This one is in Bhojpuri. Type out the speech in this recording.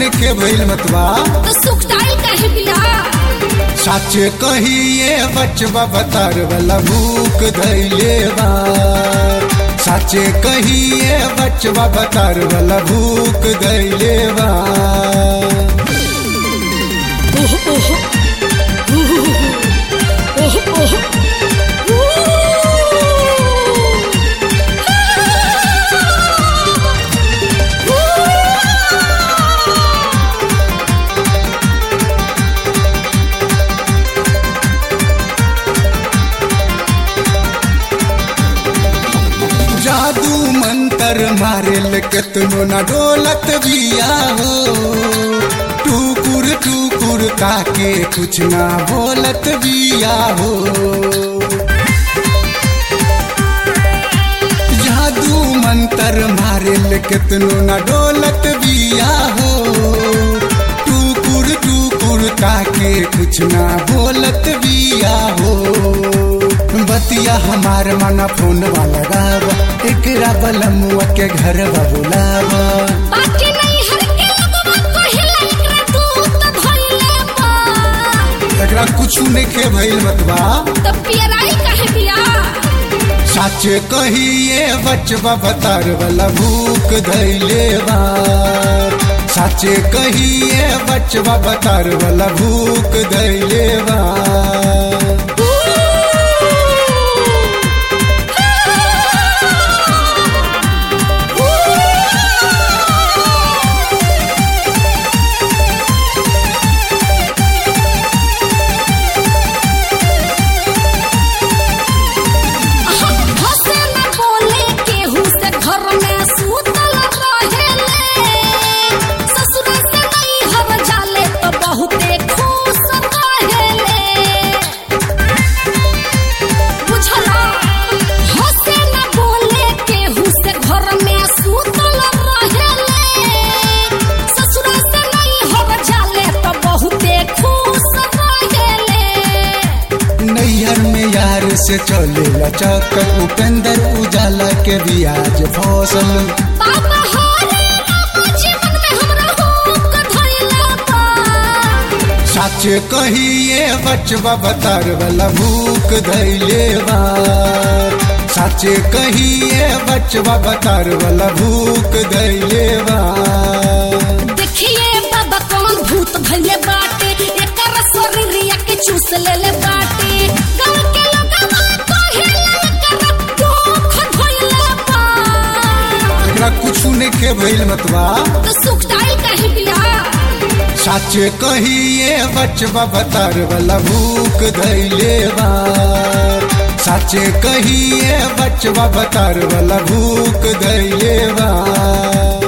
के भइल मतवा तो सुखदाई काहे बिया साचे कहिए बचवा बतार वाला भूख धैले बा साचे कहिए बचवा बतार वाला भूख धैले बा जादू मंतर मारेल केतनो ना डोलत बिया हो टुकुर टुकुर ताके कुछ ना बोलत बिया हो जादू मंतर मारेल केतनो ना डोलत बिया हो टुकुर टुकुर ताके कुछ ना बोलत बिया हो बतिया हमार मना फोन वाला गावा एकरा बलमुआ के घर बुलावा बाकी नहीं हर के लगवा कहिला एकरा दूत धइले बा एकरा कुछ नहीं के भइल मतवा तब पियराई काहे बिया साचे कहिए बचवा बतार वाला भूख धइले बा साचे कहिए बचवा बतार वाला भूख धइले बा से चले लचक उपेंद्र उजाला के बियाज फसल बाबा हरे राम जीवन में हमरा हुक धइला बा साचे कहिए बचवा बतार वाला भूख धइले बा साचे कहिए बचवा बतार वाला भूख धइले बा देखिए बाबा कौन भूत धइले बाटे एकर शरीरिया के चूस लेले बाटे गांव के कुछ नहीं के भइल मतवा तो सुखदाई काहे बिया साचे कहिए बचवा बतार वाला भूख धइले बा साचे कहिए बचवा बतार वाला भूख धइले बा।